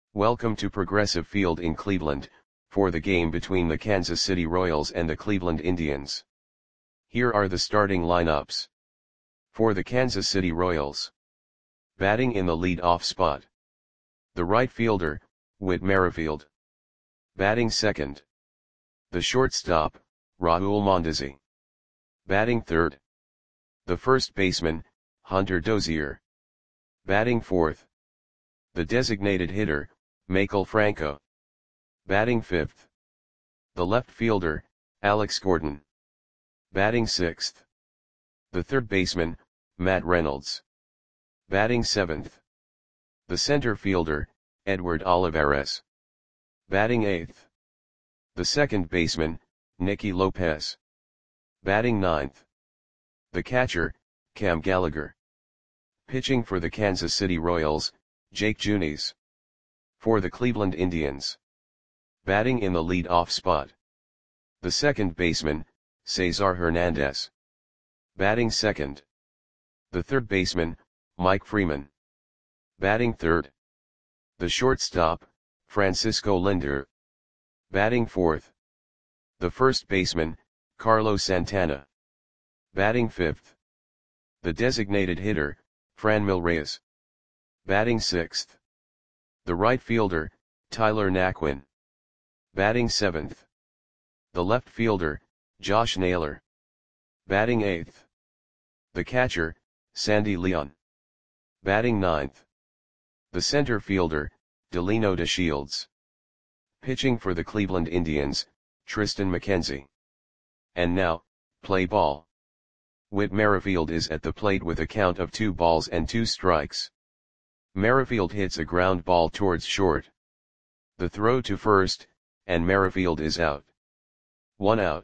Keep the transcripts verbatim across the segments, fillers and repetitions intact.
Welcome to Progressive Field in Cleveland, for the game between the Kansas City Royals and the Cleveland Indians. Here are the starting lineups. For the Kansas City Royals. Batting in the lead-off spot. The right fielder, Whit Merrifield. Batting second. The shortstop, Raul Mondesi. Batting third. The first baseman, Hunter Dozier. Batting fourth. The designated hitter, Maikel Franco. Batting fifth. The left fielder, Alex Gordon. Batting sixth. The third baseman, Matt Reynolds. Batting seventh. The center fielder, Edward Olivares. Batting eighth. The second baseman, Nicky Lopez. Batting ninth. The catcher, Cam Gallagher. Pitching for the Kansas City Royals, Jake Junis. For the Cleveland Indians. Batting in the lead-off spot. The second baseman, Cesar Hernandez. Batting second. The third baseman, Mike Freeman. Batting third. The shortstop, Francisco Lindor. Batting fourth. The first baseman, Carlos Santana. Batting fifth. The designated hitter, Franmil Reyes. Batting sixth. The right fielder, Tyler Naquin. Batting seventh. The left fielder, Josh Naylor. Batting eighth. The catcher, Sandy Leon. Batting ninth. The center fielder, Delino DeShields. Pitching for the Cleveland Indians, Triston McKenzie. And now, play ball. Whit Merrifield is at the plate with a count of two balls and two strikes. Merrifield hits a ground ball towards short. The throw to first, and Merrifield is out. One out.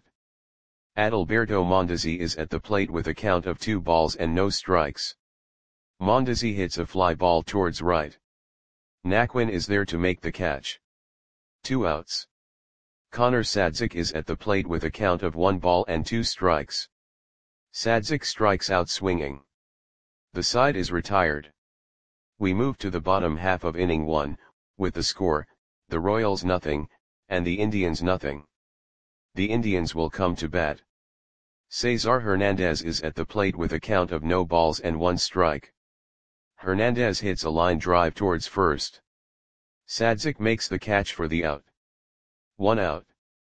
Adalberto Mondesi is at the plate with a count of two balls and no strikes. Mondesi hits a fly ball towards right. Naquin is there to make the catch. Two outs. Connor Sadzik is at the plate with a count of one ball and two strikes. Sadzik strikes out swinging. The side is retired. We move to the bottom half of inning one, with the score, the Royals nothing, and the Indians nothing. The Indians will come to bat. Cesar Hernandez is at the plate with a count of no balls and one strike. Hernandez hits a line drive towards first. Sadzik makes the catch for the out. One out.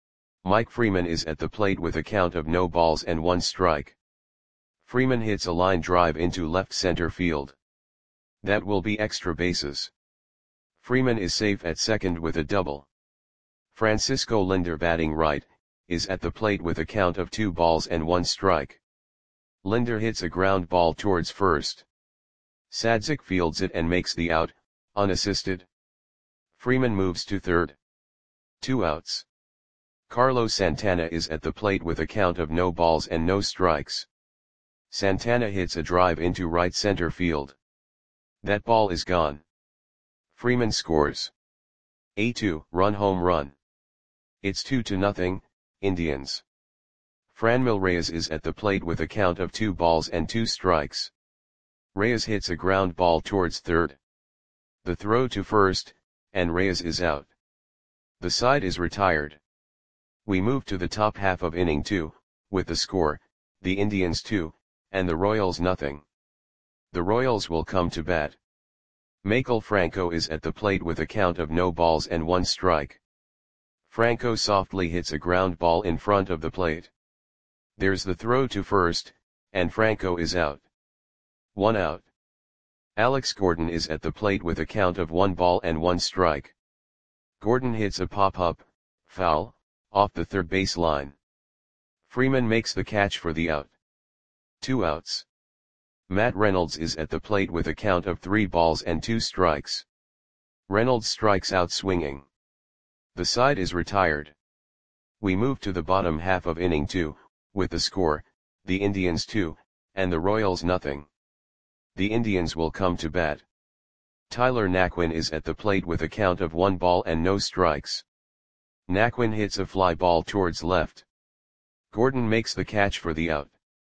Mike Freeman is at the plate with a count of no balls and one strike. Freeman hits a line drive into left center field. That will be extra bases. Freeman is safe at second with a double. Francisco Lindor, batting right, is at the plate with a count of two balls and one strike. Lindor hits a ground ball towards first. Sadzik fields it and makes the out, unassisted. Freeman moves to third. Two outs. Carlos Santana is at the plate with a count of no balls and no strikes. Santana hits a drive into right center field. That ball is gone. Freeman scores. A two-run home run. It's two to nothing, Indians. Franmil Reyes is at the plate with a count of two balls and two strikes. Reyes hits a ground ball towards third. The throw to first, and Reyes is out. The side is retired. We move to the top half of inning two, with the score, the Indians two, and the Royals nothing. The Royals will come to bat. Maikel Franco is at the plate with a count of no balls and one strike. Franco softly hits a ground ball in front of the plate. There's the throw to first, and Franco is out. One out. Alex Gordon is at the plate with a count of one ball and one strike. Gordon hits a pop-up, foul, off the third base line. Freeman makes the catch for the out. Two outs. Matt Reynolds is at the plate with a count of three balls and two strikes. Reynolds strikes out swinging. The side is retired. We move to the bottom half of inning two, with the score, the Indians two, and the Royals nothing. The Indians will come to bat. Tyler Naquin is at the plate with a count of one ball and no strikes. Naquin hits a fly ball towards left. Gordon makes the catch for the out.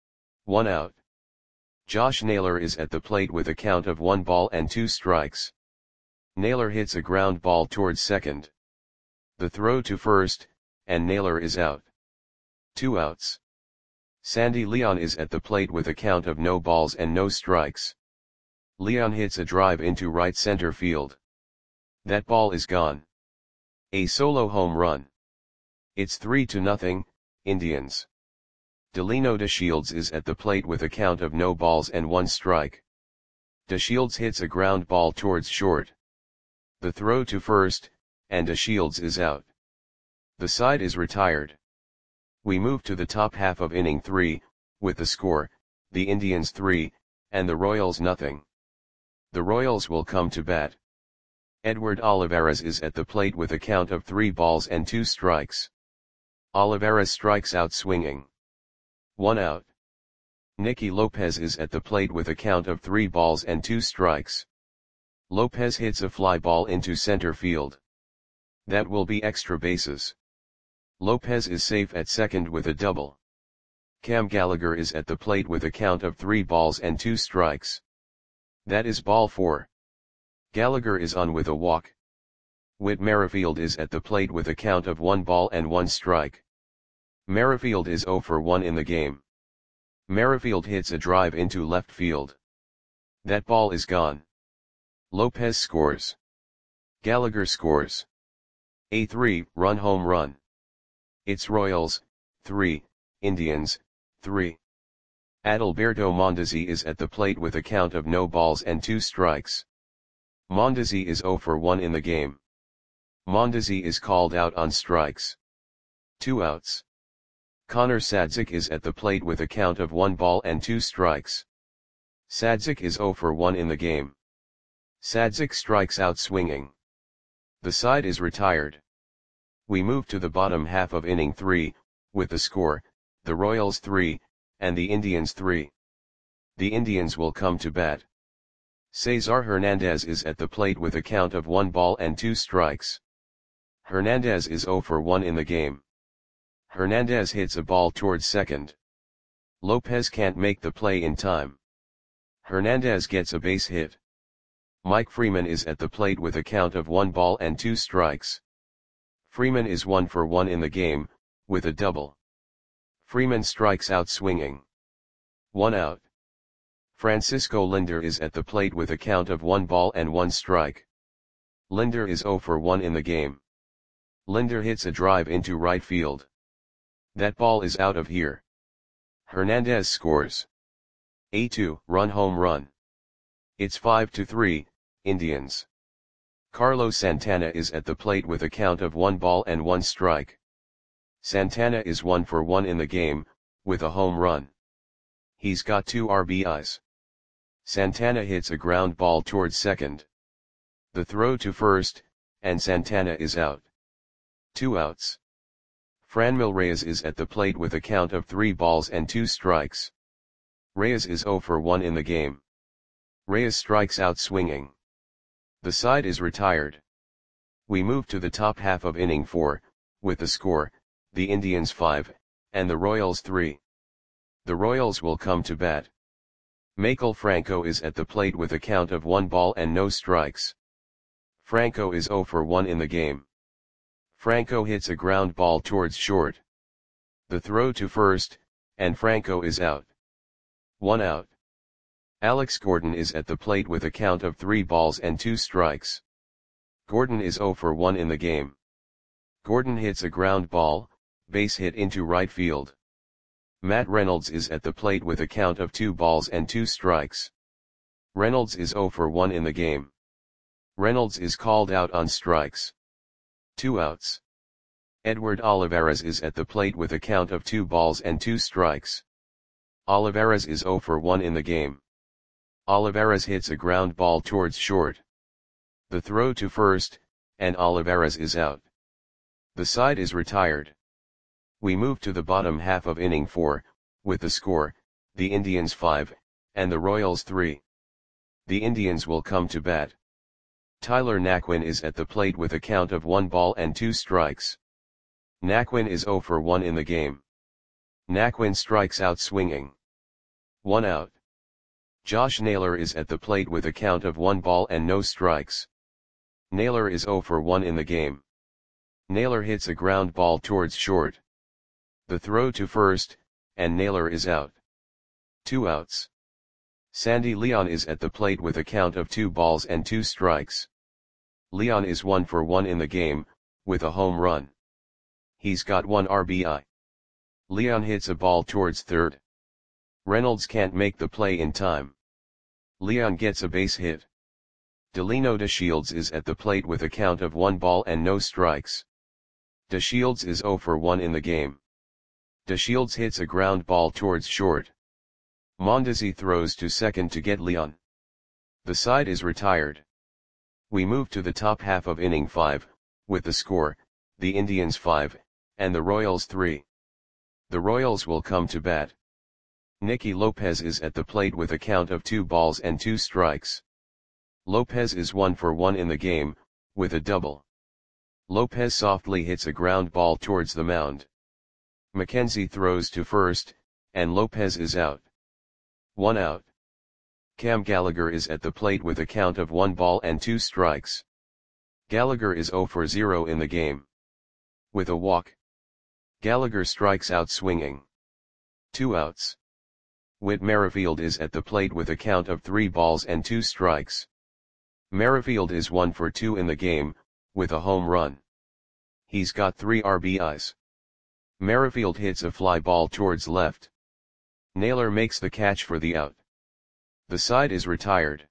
One out. Josh Naylor is at the plate with a count of one ball and two strikes. Naylor hits a ground ball towards second. The throw to first, and Naylor is out. Two outs. Sandy Leon is at the plate with a count of no balls and no strikes. Leon hits a drive into right center field. That ball is gone. A solo home run. It's three to nothing, Indians. Delino DeShields is at the plate with a count of no balls and one strike. DeShields hits a ground ball towards short. The throw to first, and DeShields is out. The side is retired. We move to the top half of inning three, with the score, the Indians three, and the Royals nothing. The Royals will come to bat. Edward Olivares is at the plate with a count of three balls and two strikes. Olivares strikes out swinging. One out. Nicky Lopez is at the plate with a count of three balls and two strikes. Lopez hits a fly ball into center field. That will be extra bases. Lopez is safe at second with a double. Cam Gallagher is at the plate with a count of three balls and two strikes. That is ball four. Gallagher is on with a walk. Whit Merrifield is at the plate with a count of one ball and one strike. Merrifield is zero for one in the game. Merrifield hits a drive into left field. That ball is gone. Lopez scores. Gallagher scores. A three-run home run. It's Royals, three, Indians, three. Adalberto Mondesi is at the plate with a count of no balls and two strikes. Mondesi is zero for one in the game. Mondesi is called out on strikes. Two outs. Connor Sadzik is at the plate with a count of one ball and two strikes. Sadzik is zero for one in the game. Sadzik strikes out swinging. The side is retired. We move to the bottom half of inning three, with the score, the Royals three, and the Indians three. The Indians will come to bat. Cesar Hernandez is at the plate with a count of one ball and two strikes. Hernandez is zero for one in the game. Hernandez hits a ball towards second. Lopez can't make the play in time. Hernandez gets a base hit. Mike Freeman is at the plate with a count of one ball and two strikes. Freeman is one for one in the game, with a double. Freeman strikes out swinging. One out. Francisco Lindor is at the plate with a count of one ball and one strike. Lindor is zero for one in the game. Lindor hits a drive into right field. That ball is out of here. Hernandez scores. A two-run home run. It's five to three, Indians. Carlos Santana is at the plate with a count of one ball and one strike. Santana is one for one in the game, with a home run. He's got two R B Is. Santana hits a ground ball towards second. The throw to first, and Santana is out. Two outs. Franmil Reyes is at the plate with a count of three balls and two strikes. Reyes is zero for one in the game. Reyes strikes out swinging. The side is retired. We move to the top half of inning four, with the score, the Indians five, and the Royals three. The Royals will come to bat. Maikel Franco is at the plate with a count of one ball and no strikes. Franco is zero for one in the game. Franco hits a ground ball towards short. The throw to first, and Franco is out. One out. Alex Gordon is at the plate with a count of three balls and two strikes. Gordon is zero for one in the game. Gordon hits a ground ball, base hit into right field. Matt Reynolds is at the plate with a count of two balls and two strikes. Reynolds is zero for one in the game. Reynolds is called out on strikes. Two outs. Edward Olivares is at the plate with a count of two balls and two strikes. Olivares is zero for one in the game. Olivares hits a ground ball towards short. The throw to first, and Olivares is out. The side is retired. We move to the bottom half of inning four, with the score, the Indians five, and the Royals three. The Indians will come to bat. Tyler Naquin is at the plate with a count of one ball and two strikes. Naquin is zero for one in the game. Naquin strikes out swinging. One out. Josh Naylor is at the plate with a count of one ball and no strikes. Naylor is zero for one in the game. Naylor hits a ground ball towards short. The throw to first, and Naylor is out. Two outs. Sandy Leon is at the plate with a count of two balls and two strikes. Leon is one for one in the game, with a home run. He's got one R B I. Leon hits a ball towards third. Reynolds can't make the play in time. Leon gets a base hit. Delino DeShields is at the plate with a count of one ball and no strikes. DeShields is zero for one in the game. DeShields hits a ground ball towards short. Mondesi throws to second to get Leon. The side is retired. We move to the top half of inning five, with the score, the Indians five, and the Royals three. The Royals will come to bat. Nicky Lopez is at the plate with a count of two balls and two strikes. Lopez is one for one in the game, with a double. Lopez softly hits a ground ball towards the mound. McKenzie throws to first, and Lopez is out. One out. Cam Gallagher is at the plate with a count of one ball and two strikes. Gallagher is zero for zero in the game. With a walk. Gallagher strikes out swinging. Two outs. Whit Merrifield is at the plate with a count of three balls and two strikes. Merrifield is one for two in the game, with a home run. He's got three R B Is. Merrifield hits a fly ball towards left. Naylor makes the catch for the out. The side is retired.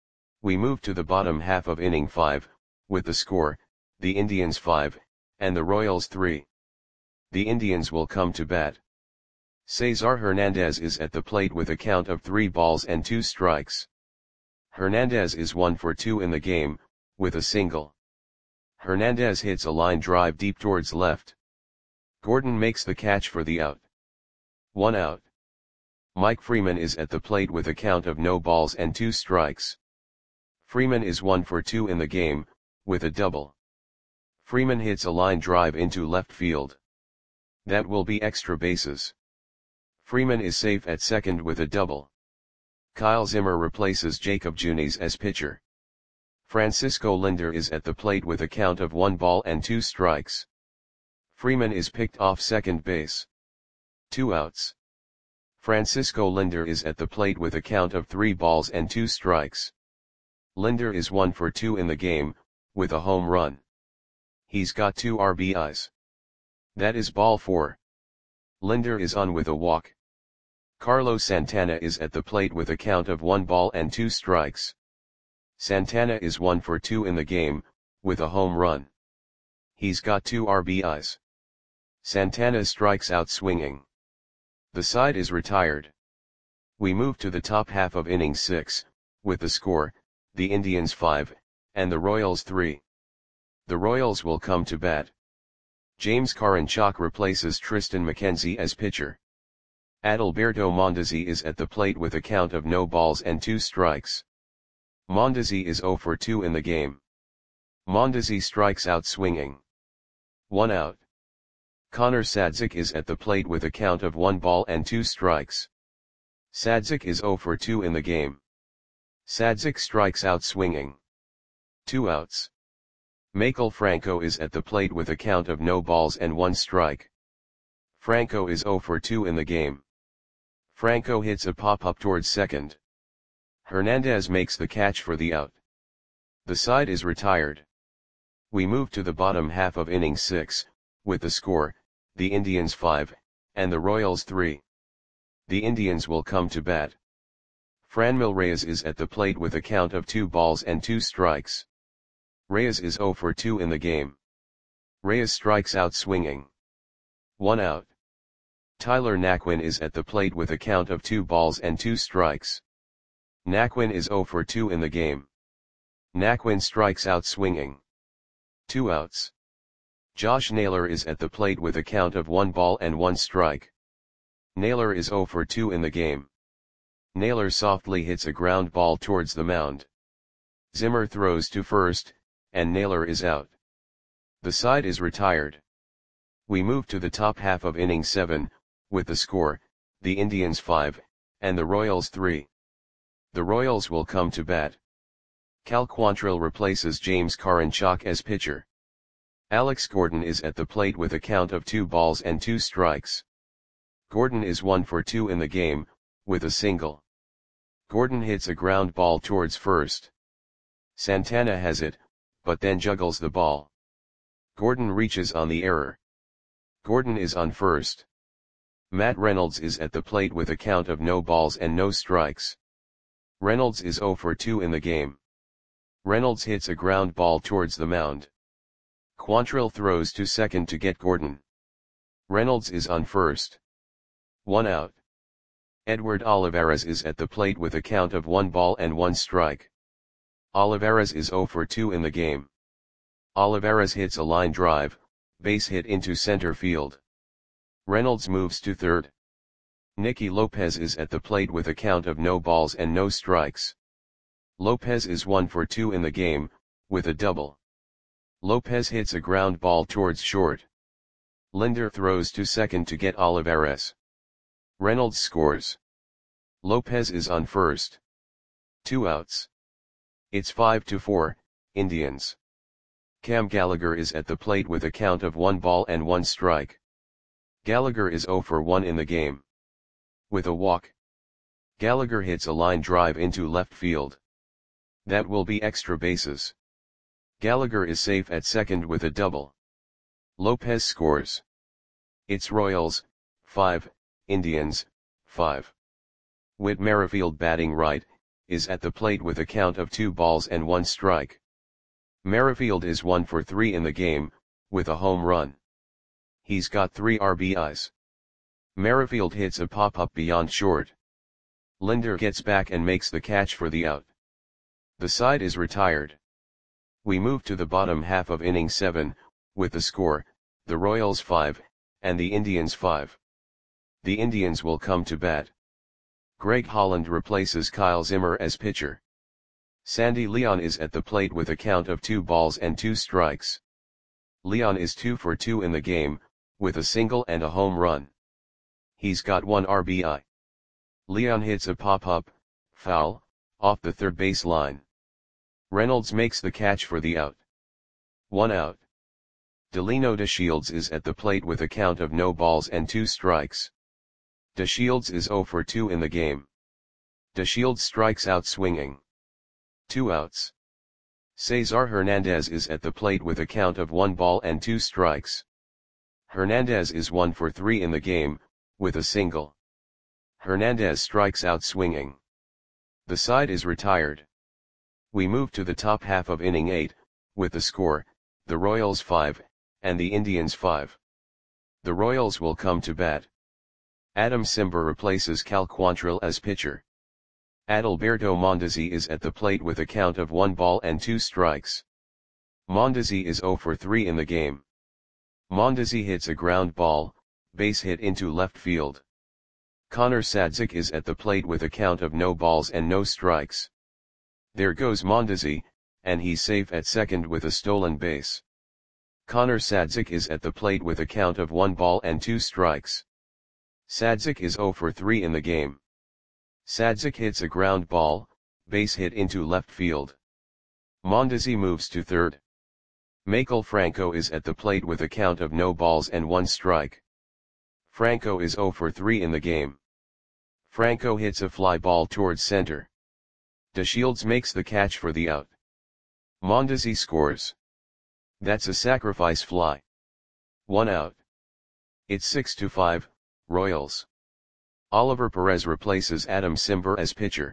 We move to the bottom half of inning five, with the score, the Indians five, and the Royals three. The Indians will come to bat. Cesar Hernandez is at the plate with a count of three balls and two strikes. Hernandez is one for two in the game, with a single. Hernandez hits a line drive deep towards left. Gordon makes the catch for the out. One out. Mike Freeman is at the plate with a count of no balls and two strikes. Freeman is one for two in the game, with a double. Freeman hits a line drive into left field. That will be extra bases. Freeman is safe at second with a double. Kyle Zimmer replaces Jacob Junis as pitcher. Francisco Lindor is at the plate with a count of one ball and two strikes. Freeman is picked off second base. Two outs. Francisco Lindor is at the plate with a count of three balls and two strikes. Lindor is one for two in the game, with a home run. He's got two R B Is. That is ball four. Lindor is on with a walk. Carlos Santana is at the plate with a count of one ball and two strikes. Santana is one for two in the game, with a home run. He's got two R B Is. Santana strikes out swinging. The side is retired. We move to the top half of inning six, with the score, the Indians five, and the Royals three. The Royals will come to bat. James Karinchak replaces Tristan McKenzie as pitcher. Adalberto Mondesi is at the plate with a count of no balls and two strikes. Mondesi is zero for two in the game. Mondesi strikes out swinging. One out. Connor Sadzik is at the plate with a count of one ball and two strikes. Sadzik is zero for two in the game. Sadzik strikes out swinging. Two outs. Maikel Franco is at the plate with a count of no balls and one strike. Franco is zero for two in the game. Franco hits a pop-up towards second. Hernandez makes the catch for the out. The side is retired. We move to the bottom half of inning six, with the score, the Indians five, and the Royals three. The Indians will come to bat. Franmil Reyes is at the plate with a count of two balls and two strikes. Reyes is zero for two in the game. Reyes strikes out swinging. One out. Tyler Naquin is at the plate with a count of two balls and two strikes. Naquin is zero for two in the game. Naquin strikes out swinging. Two outs. Josh Naylor is at the plate with a count of one ball and one strike. Naylor is zero for two in the game. Naylor softly hits a ground ball towards the mound. Zimmer throws to first, and Naylor is out. The side is retired. We move to the top half of inning seven, with the score, the Indians five, and the Royals three. The Royals will come to bat. Cal Quantrill replaces James Karinchak as pitcher. Alex Gordon is at the plate with a count of two balls and two strikes. Gordon is one for two in the game, with a single. Gordon hits a ground ball towards first. Santana has it, but then juggles the ball. Gordon reaches on the error. Gordon is on first. Matt Reynolds is at the plate with a count of no balls and no strikes. Reynolds is zero for two in the game. Reynolds hits a ground ball towards the mound. Quantrill throws to second to get Gordon. Reynolds is on first. One out. Edward Olivares is at the plate with a count of one ball and one strike. Olivares is zero for two in the game. Olivares hits a line drive, base hit into center field. Reynolds moves to third. Nicky Lopez is at the plate with a count of no balls and no strikes. Lopez is one for two in the game, with a double. Lopez hits a ground ball towards short. Linder throws to second to get Olivares. Reynolds scores. Lopez is on first. Two outs. It's five to four, Indians. Cam Gallagher is at the plate with a count of one ball and one strike. Gallagher is zero for one in the game. With a walk. Gallagher hits a line drive into left field. That will be extra bases. Gallagher is safe at second with a double. Lopez scores. It's Royals, five, Indians, five. Whit Merrifield batting right, is at the plate with a count of two balls and one strike. Merrifield is one for three in the game, with a home run. He's got three R B Is. Merrifield hits a pop-up beyond short. Linder gets back and makes the catch for the out. The side is retired. We move to the bottom half of inning seven, with the score, the Royals five, and the Indians five. The Indians will come to bat. Greg Holland replaces Kyle Zimmer as pitcher. Sandy Leon is at the plate with a count of two balls and two strikes. Leon is two for two in the game, with a single and a home run. He's got one R B I. Leon hits a pop-up, foul, off the third base line. Reynolds makes the catch for the out. One out. Delino DeShields is at the plate with a count of no balls and two strikes. DeShields is zero for two in the game. DeShields strikes out swinging. Two outs. Cesar Hernandez is at the plate with a count of one ball and two strikes. Hernandez is one for three in the game, with a single. Hernandez strikes out swinging. The side is retired. We move to the top half of inning eight, with the score, the Royals five, and the Indians five. The Royals will come to bat. Adam Cimber replaces Cal Quantrill as pitcher. Adalberto Mondesi is at the plate with a count of one ball and two strikes. Mondesi is zero for three in the game. Mondesi hits a ground ball, base hit into left field. Connor Sadzik is at the plate with a count of no balls and no strikes. There goes Mondesi, and he's safe at second with a stolen base. Connor Sadzik is at the plate with a count of one ball and two strikes. Sadzik is zero for three in the game. Sadzik hits a ground ball, base hit into left field. Mondesi moves to third. Maikel Franco is at the plate with a count of no balls and one strike. Franco is zero for three in the game. Franco hits a fly ball towards center. DeShields makes the catch for the out. Mondesi scores. That's a sacrifice fly. One out. It's six to five, Royals. Oliver Perez replaces Adam Cimber as pitcher.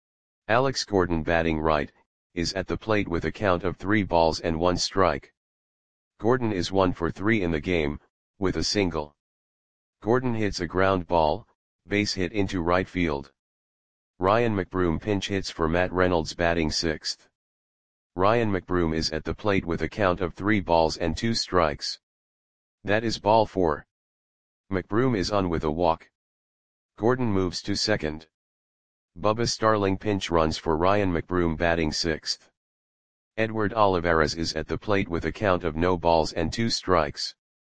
Alex Gordon batting right, is at the plate with a count of three balls and one strike. Gordon is one for three in the game, with a single. Gordon hits a ground ball, base hit into right field. Ryan McBroom pinch hits for Matt Reynolds batting sixth. Ryan McBroom is at the plate with a count of three balls and two strikes. That is ball four. McBroom is on with a walk. Gordon moves to second. Bubba Starling pinch runs for Ryan McBroom batting sixth. Edward Olivares is at the plate with a count of no balls and two strikes.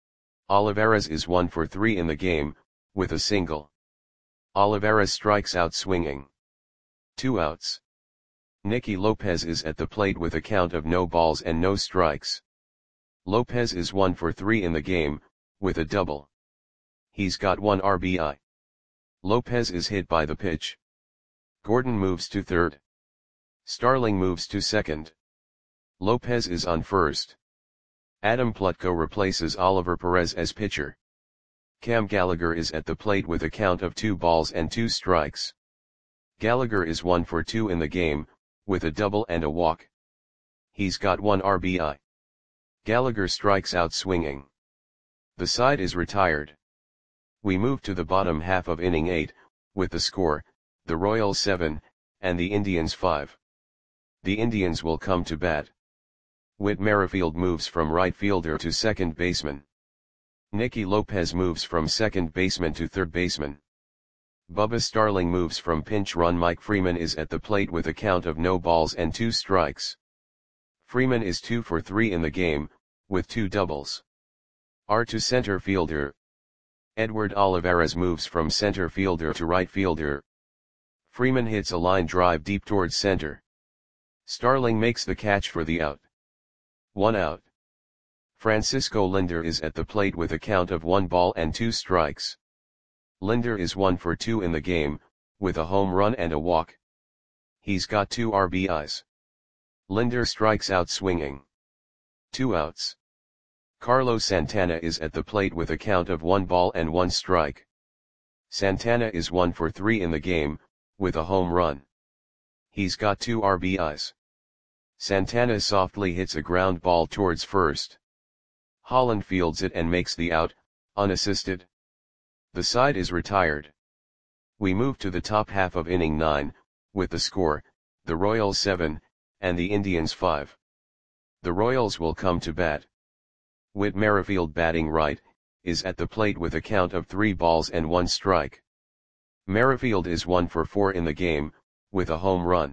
Olivares is one for three in the game, with a single. Olivares strikes out swinging. Two outs. Nicky Lopez is at the plate with a count of no balls and no strikes. Lopez is one for three in the game, with a double. He's got one R B I. Lopez is hit by the pitch. Gordon moves to third. Starling moves to second. Lopez is on first. Adam Plutko replaces Oliver Perez as pitcher. Cam Gallagher is at the plate with a count of two balls and two strikes. Gallagher is one for two in the game, with a double and a walk. He's got one R B I. Gallagher strikes out swinging. The side is retired. We move to the bottom half of inning eight, with the score, the Royals seven, and the Indians five. The Indians will come to bat. Whit Merrifield moves from right fielder to second baseman. Nicky Lopez moves from second baseman to third baseman. Bubba Starling moves from pinch run. Mike Freeman is at the plate with a count of no balls and two strikes. Freeman is two for three in the game, with two doubles. R to center fielder. Edward Olivares moves from center fielder to right fielder. Freeman hits a line drive deep towards center. Starling makes the catch for the out. One out. Francisco Linder is at the plate with a count of one ball and two strikes. Linder is one for two in the game, with a home run and a walk. He's got two R B Is. Linder strikes out swinging. Two outs. Carlos Santana is at the plate with a count of one ball and one strike. Santana is one for three in the game, with a home run. He's got two R B Is. Santana softly hits a ground ball towards first. Holland fields it and makes the out, unassisted. The side is retired. We move to the top half of inning nine, with the score, the Royals seven, and the Indians five. The Royals will come to bat. Whit Merrifield, batting right, is at the plate with a count of three balls and one strike. Merrifield is one for four in the game, with a home run.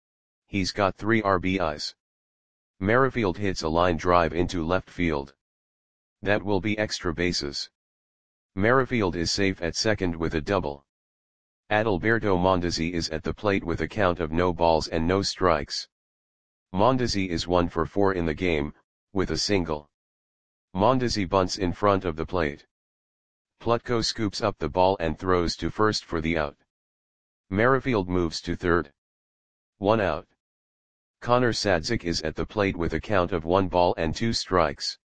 He's got three R B Is. Merrifield hits a line drive into left field. That will be extra bases. Merrifield is safe at second with a double. Adalberto Mondesi is at the plate with a count of no balls and no strikes. Mondesi is one for four in the game, with a single. Mondesi bunts in front of the plate. Plutko scoops up the ball and throws to first for the out. Merrifield moves to third. One out. Connor Sadzik is at the plate with a count of one ball and two strikes.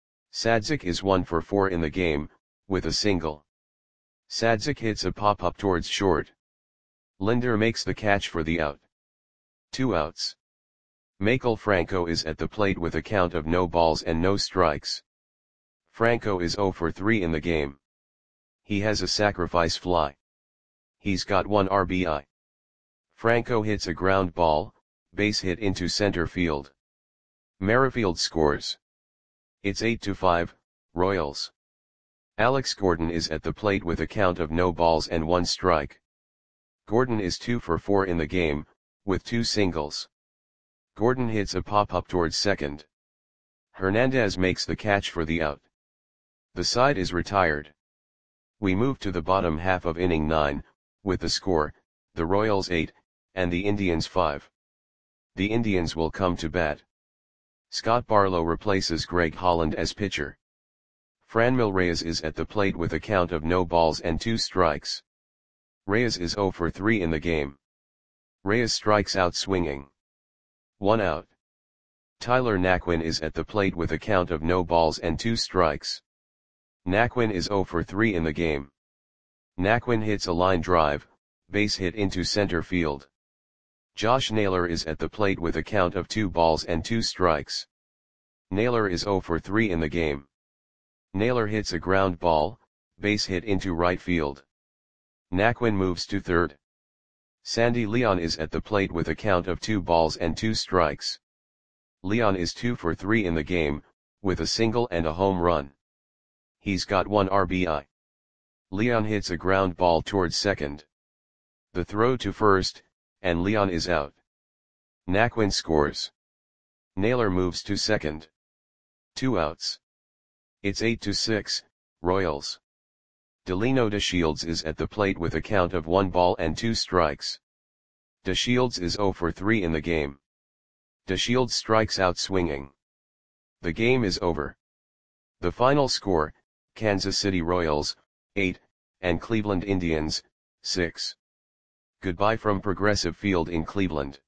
Sadzik is one for four in the game, with a single. Sadzik hits a pop-up towards short. Linder makes the catch for the out. Two outs. Michael Franco is at the plate with a count of no balls and no strikes. Franco is zero for three in the game. He has a sacrifice fly. He's got one R B I. Franco hits a ground ball, base hit into center field. Merrifield scores. It's eight to five, Royals. Alex Gordon is at the plate with a count of no balls and one strike. Gordon is two for four in the game, with two singles. Gordon hits a pop-up towards second. Hernandez makes the catch for the out. The side is retired. We move to the bottom half of inning nine, with the score, the Royals eight, and the Indians five. The Indians will come to bat. Scott Barlow replaces Greg Holland as pitcher. Franmil Reyes is at the plate with a count of no balls and two strikes. Reyes is zero for three in the game. Reyes strikes out swinging. One out. Tyler Naquin is at the plate with a count of no balls and two strikes. Naquin is zero for three in the game. Naquin hits a line drive, base hit into center field. Josh Naylor is at the plate with a count of two balls and two strikes. Naylor is zero for three in the game. Naylor hits a ground ball, base hit into right field. Naquin moves to third. Sandy Leon is at the plate with a count of two balls and two strikes. Leon is two for three in the game, with a single and a home run. He's got one R B I. Leon hits a ground ball towards second. The throw to first, and Leon is out. Naquin scores. Naylor moves to second. Two outs. It's eight to six, Royals. Delino DeShields is at the plate with a count of one ball and two strikes. DeShields is zero for three in the game. DeShields strikes out swinging. The game is over. The final score, Kansas City Royals, eight, and Cleveland Indians, six. Goodbye from Progressive Field in Cleveland.